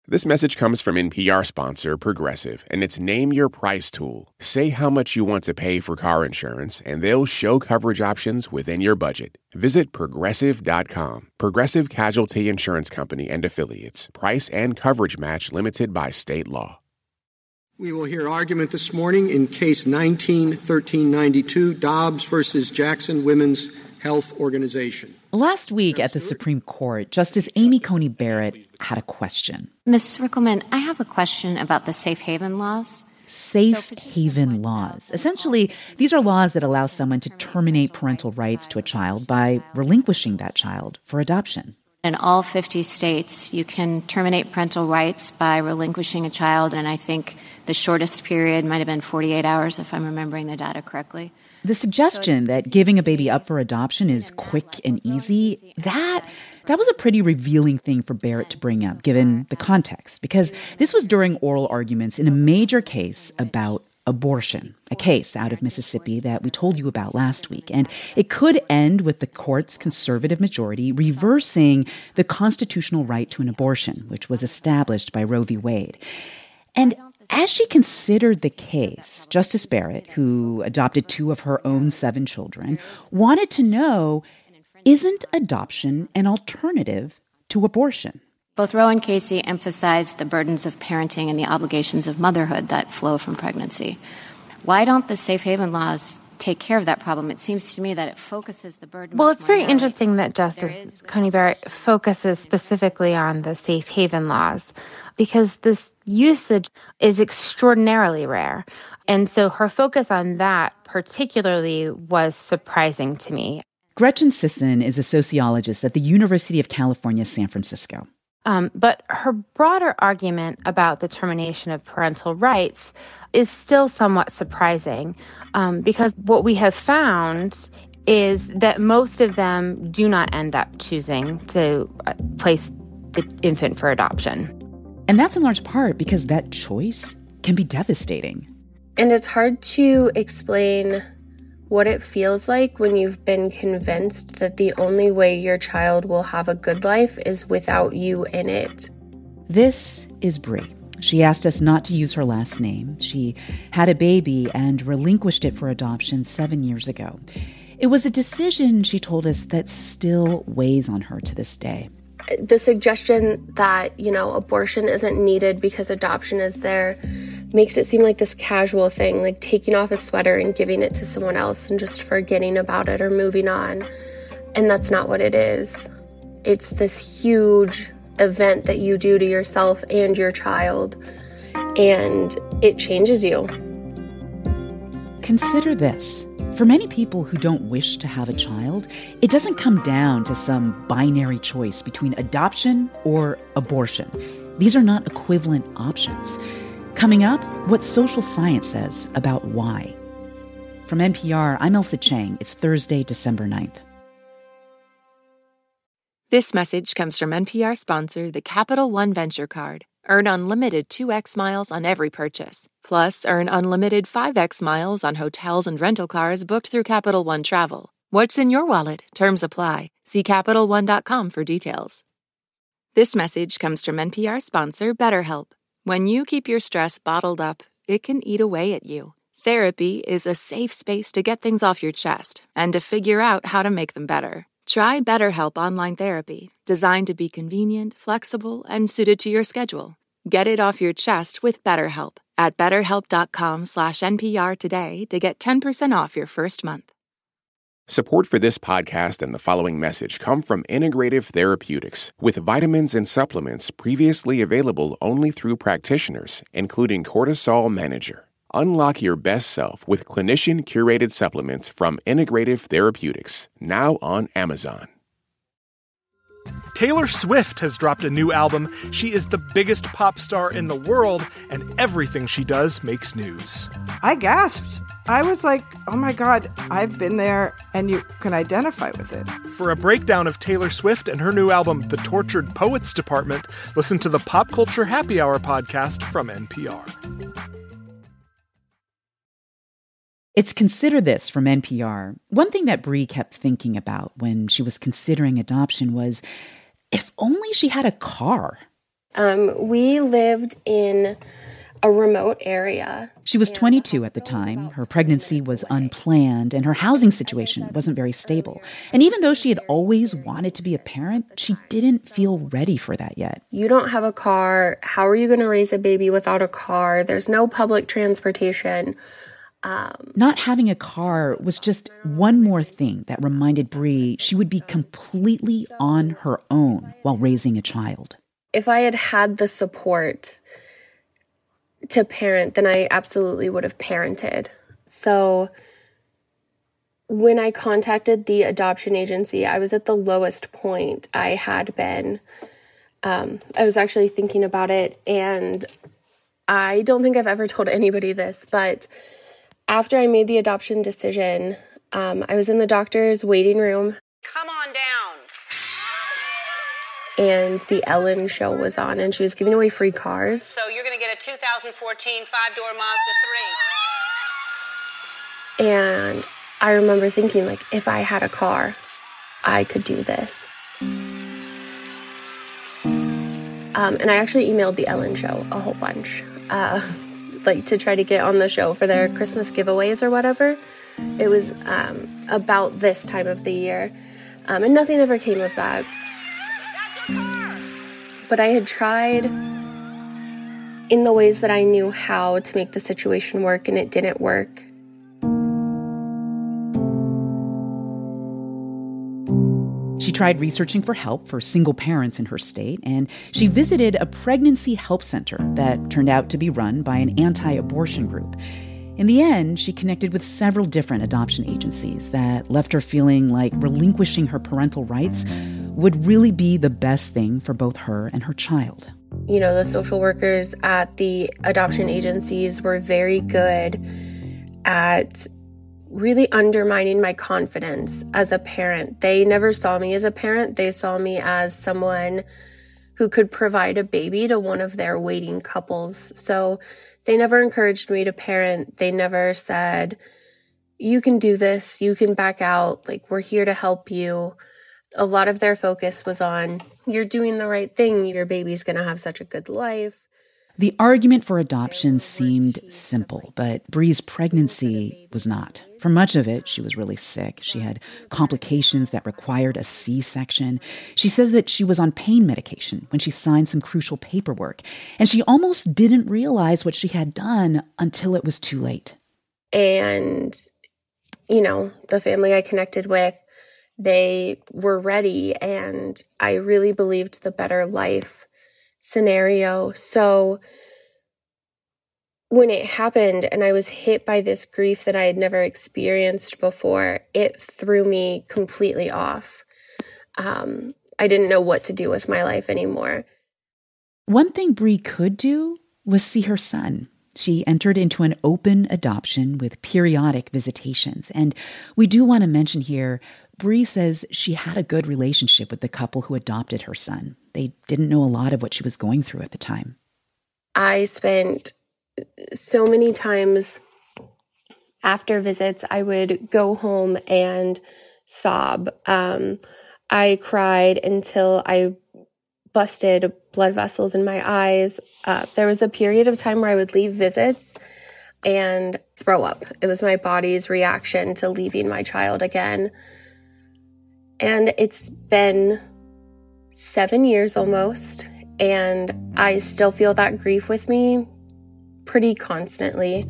This message comes from NPR sponsor Progressive, and it's Name Your Price tool. Say how much you want to pay for car insurance, and they'll show coverage options within your budget. Visit Progressive.com. Progressive Casualty Insurance Company and Affiliates. Price and coverage match limited by state law. We will hear argument this morning in Case 19-1392, Dobbs versus Jackson Women's Health Organization. Last week at the Supreme Court, Justice Amy Coney Barrett had a question. Ms. Rickleman, I have a question about the safe haven laws. Safe haven laws. Essentially, these are laws that allow someone to terminate parental rights to a child by relinquishing that child for adoption. In all 50 states, you can terminate parental rights by relinquishing a child, and I think the shortest period might have been 48 hours, if I'm remembering the data correctly. The suggestion that giving a baby up for adoption is quick and easy, that was a pretty revealing thing for Barrett to bring up, given the context, because this was during oral arguments in a major case about abortion, a case out of Mississippi that we told you about last week. And it could end with the court's conservative majority reversing the constitutional right to an abortion, which was established by Roe v. Wade. And as she considered the case, Justice Barrett, who adopted 2 of her own 7 children, wanted to know, isn't adoption an alternative to abortion? Both Roe and Casey emphasized the burdens of parenting and the obligations of motherhood that flow from pregnancy. Why don't the safe haven laws take care of that problem? It seems to me that it focuses the burden. Well, it's very interesting that Justice Coney Barrett focuses specifically on the safe haven laws, because this usage is extraordinarily rare. And so her focus on that particularly was surprising to me. Gretchen Sisson is a sociologist at the University of California, San Francisco. But her broader argument about the termination of parental rights is still somewhat surprising, because what we have found is that most of them do not end up choosing to place the infant for adoption. And that's in large part because that choice can be devastating. And it's hard to explain what it feels like when you've been convinced that the only way your child will have a good life is without you in it. This is Bree. She asked us not to use her last name. She had a baby and relinquished it for adoption 7 years ago. It was a decision, she told us, that still weighs on her to this day. The suggestion that, abortion isn't needed because adoption is there makes it seem like this casual thing, like taking off a sweater and giving it to someone else and just forgetting about it or moving on. And that's not what it is. It's this huge event that you do to yourself and your child, and it changes you. Consider this. For many people who don't wish to have a child, it doesn't come down to some binary choice between adoption or abortion. These are not equivalent options. Coming up, what social science says about why. From NPR, I'm Elsa Chang. It's Thursday, December 9th. This message comes from NPR sponsor, the Capital One Venture Card. Earn unlimited 2x miles on every purchase. Plus, earn unlimited 5x miles on hotels and rental cars booked through Capital One Travel. What's in your wallet? Terms apply. See CapitalOne.com for details. This message comes from NPR sponsor, BetterHelp. When you keep your stress bottled up, it can eat away at you. Therapy is a safe space to get things off your chest and to figure out how to make them better. Try BetterHelp Online Therapy, designed to be convenient, flexible, and suited to your schedule. Get it off your chest with BetterHelp at BetterHelp.com/NPR today to get 10% off your first month. Support for this podcast and the following message come from Integrative Therapeutics, with vitamins and supplements previously available only through practitioners, including Cortisol Manager. Unlock your best self with clinician-curated supplements from Integrative Therapeutics, now on Amazon. Taylor Swift has dropped a new album. She is the biggest pop star in the world, and everything she does makes news. I gasped. I was like, oh my God, I've been there, and you can identify with it. For a breakdown of Taylor Swift and her new album, The Tortured Poets Department, listen to the Pop Culture Happy Hour podcast from NPR. It's Consider This from NPR. One thing that Bree kept thinking about when she was considering adoption was, if only she had a car. We lived in a remote area. She was 22 at the time. Her pregnancy was unplanned, and her housing situation wasn't very stable. And even though she had always wanted to be a parent, she didn't feel ready for that yet. You don't have a car. How are you going to raise a baby without a car? There's no public transportation. Not having a car was just one more thing that reminded Bree she would be completely on her own while raising a child. If I had had the support to parent, then I absolutely would have parented. So when I contacted the adoption agency, I was at the lowest point I had been. I was actually thinking about it, and I don't think I've ever told anybody this, but after I made the adoption decision, I was in the doctor's waiting room. Come on down. And the Ellen show was on, and she was giving away free cars. So you're going to get a 2014 5-door Mazda 3. And I remember thinking, like, if I had a car, I could do this. And I actually emailed the Ellen show a whole bunch, like to try to get on the show for their Christmas giveaways or whatever. It was about this time of the year, and nothing ever came of that. But I had tried in the ways that I knew how to make the situation work, and it didn't work. She tried researching for help for single parents in her state, and she visited a pregnancy help center that turned out to be run by an anti-abortion group. In the end, she connected with several different adoption agencies that left her feeling like relinquishing her parental rights would really be the best thing for both her and her child. You know, the social workers at the adoption agencies were very good at really undermining my confidence as a parent. They never saw me as a parent. They saw me as someone who could provide a baby to one of their waiting couples. So they never encouraged me to parent. They never said, you can do this, you can back out, like, we're here to help you. A lot of their focus was on, you're doing the right thing, your baby's going to have such a good life. The argument for adoption seemed simple, but Bree's pregnancy was not. For much of it, she was really sick. She had complications that required a C-section. She says that she was on pain medication when she signed some crucial paperwork, and she almost didn't realize what she had done until it was too late. And, you know, the family I connected with, they were ready, and I really believed the better life scenario. So when it happened and I was hit by this grief that I had never experienced before, it threw me completely off. I didn't know what to do with my life anymore. One thing Bree could do was see her son. She entered into an open adoption with periodic visitations. And we do want to mention here, Bree says she had a good relationship with the couple who adopted her son. They didn't know a lot of what she was going through at the time. I spent so many times after visits, I would go home and sob. I cried until I busted blood vessels in my eyes. There was a period of time where I would leave visits and throw up. It was my body's reaction to leaving my child again. And it's been 7 years almost, and I still feel that grief with me pretty constantly.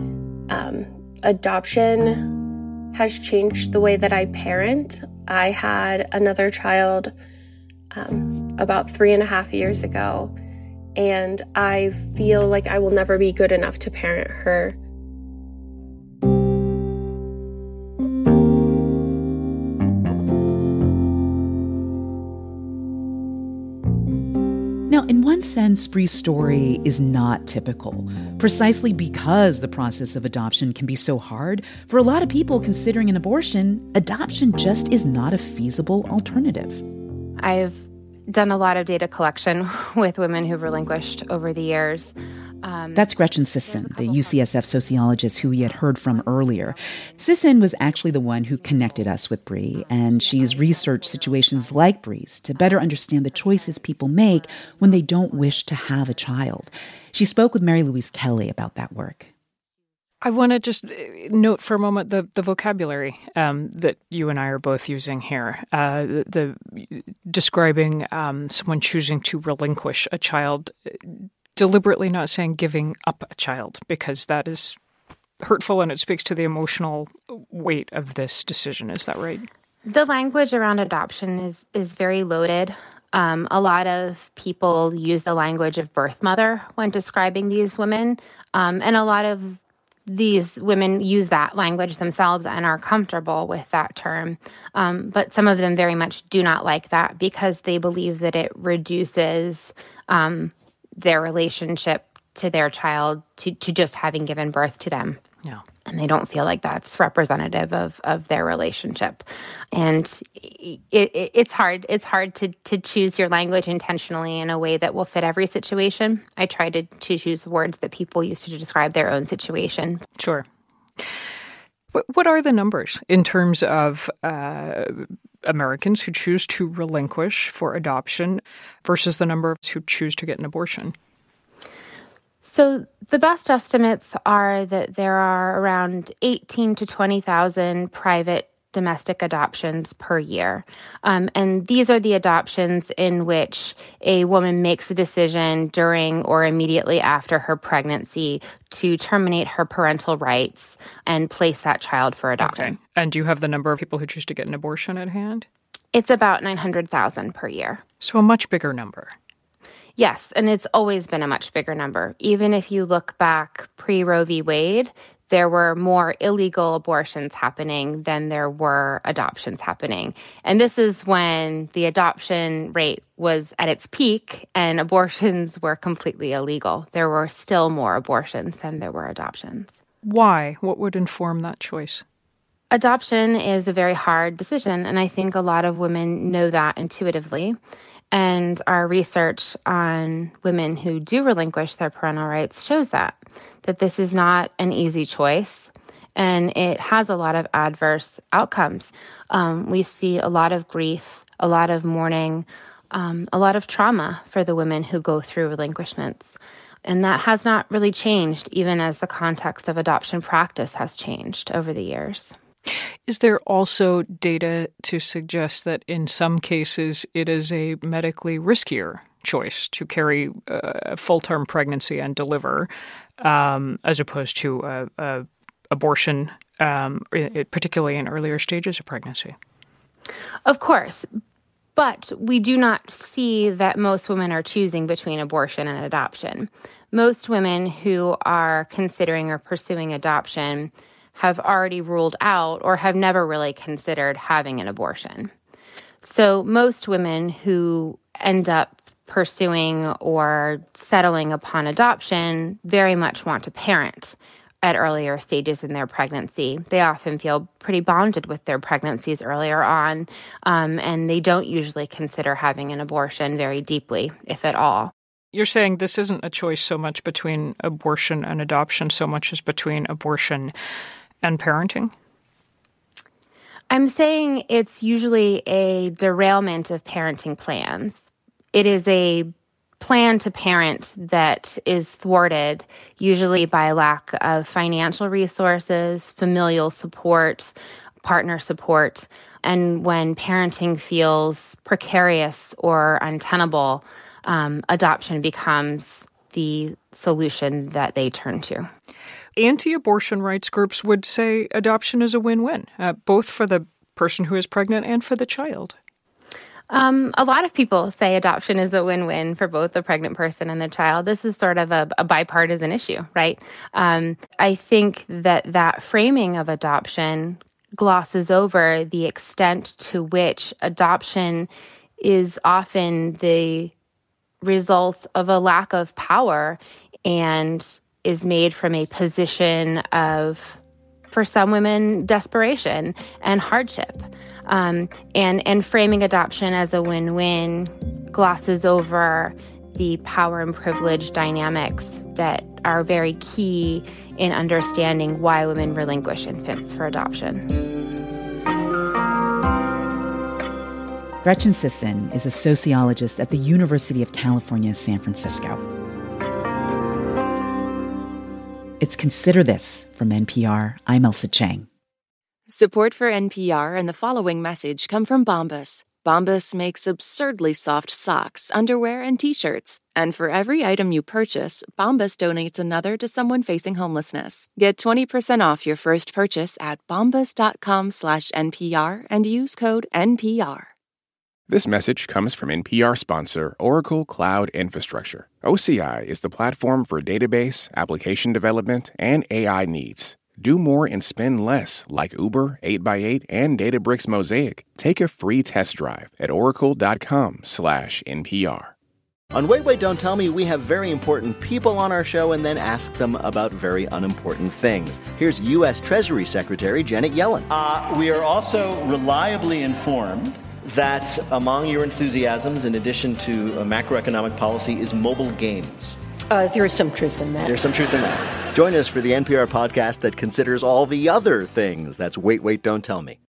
Adoption has changed the way that I parent. I had another child about 3.5 years ago, and I feel like I will never be good enough to parent her. Now, in one sense, Bree's story is not typical, precisely because the process of adoption can be so hard. For a lot of people considering an abortion, adoption just is not a feasible alternative. I've done a lot of data collection with women who've relinquished over the years. That's Gretchen Sisson, the UCSF sociologist who we had heard from earlier. Sisson was actually the one who connected us with Bree, and she's researched situations like Bree's to better understand the choices people make when they don't wish to have a child. She spoke with Mary Louise Kelly about that work. I want to just note for a moment the vocabulary that you and I are both using here. The describing someone choosing to relinquish a child, deliberately not saying giving up a child, because that is hurtful and it speaks to the emotional weight of this decision. Is that right? The language around adoption is very loaded. A lot of people use the language of birth mother when describing these women, and a lot of these women use that language themselves and are comfortable with that term. But some of them very much do not like that because they believe that it reduces their relationship to their child to just having given birth to them. Yeah. And they don't feel like that's representative of their relationship. And it's hard. It's hard to choose your language intentionally in a way that will fit every situation. I try to choose words that people use to describe their own situation. Sure. What are the numbers in terms of Americans who choose to relinquish for adoption versus the number of who choose to get an abortion? So the best estimates are that there are around 18 to 20,000 private domestic adoptions per year. And these are the adoptions in which a woman makes a decision during or immediately after her pregnancy to terminate her parental rights and place that child for adoption. Okay. And do you have the number of people who choose to get an abortion at hand? It's about 900,000 per year. So a much bigger number. Yes, and it's always been a much bigger number. Even if you look back pre-Roe v. Wade, there were more illegal abortions happening than there were adoptions happening. And this is when the adoption rate was at its peak and abortions were completely illegal. There were still more abortions than there were adoptions. Why? What would inform that choice? Adoption is a very hard decision, and I think a lot of women know that intuitively. And our research on women who do relinquish their parental rights shows that this is not an easy choice, and it has a lot of adverse outcomes. We see a lot of grief, a lot of mourning, a lot of trauma for the women who go through relinquishments. And that has not really changed, even as the context of adoption practice has changed over the years. Is there also data to suggest that in some cases it is a medically riskier choice to carry a full-term pregnancy and deliver as opposed to abortion, particularly in earlier stages of pregnancy? Of course. But we do not see that most women are choosing between abortion and adoption. Most women who are considering or pursuing adoption have already ruled out or have never really considered having an abortion. So most women who end up pursuing or settling upon adoption very much want to parent at earlier stages in their pregnancy. They often feel pretty bonded with their pregnancies earlier on, and they don't usually consider having an abortion very deeply, if at all. You're saying this isn't a choice so much between abortion and adoption, so much as between abortion and parenting? I'm saying it's usually a derailment of parenting plans. It is a plan to parent that is thwarted, usually by lack of financial resources, familial support, partner support, and when parenting feels precarious or untenable, adoption becomes the solution that they turn to. Anti-abortion rights groups would say adoption is a win-win, both for the person who is pregnant and for the child. A lot of people say adoption is a win-win for both the pregnant person and the child. This is sort of a bipartisan issue, right? I think that framing of adoption glosses over the extent to which adoption is often the result of a lack of power and is made from a position of, for some women, desperation and hardship. And framing adoption as a win-win glosses over the power and privilege dynamics that are very key in understanding why women relinquish infants for adoption. Gretchen Sisson is a sociologist at the University of California, San Francisco. It's Consider This from NPR. I'm Ailsa Chang. Support for NPR and the following message come from Bombas. Bombas makes absurdly soft socks, underwear, and T-shirts. And for every item you purchase, Bombas donates another to someone facing homelessness. Get 20% off your first purchase at bombas.com/NPR and use code NPR. This message comes from NPR sponsor Oracle Cloud Infrastructure. OCI is the platform for database, application development, and AI needs. Do more and spend less, like Uber, 8x8, and Databricks Mosaic. Take a free test drive at oracle.com/NPR. On Wait, Wait, Don't Tell Me, we have very important people on our show and then ask them about very unimportant things. Here's U.S. Treasury Secretary Janet Yellen. We are also reliably informed that among your enthusiasms, in addition to macroeconomic policy, is mobile games. There is some truth in that. There's some truth in that. Join us for the NPR podcast that considers all the other things. That's Wait, Wait, Don't Tell Me.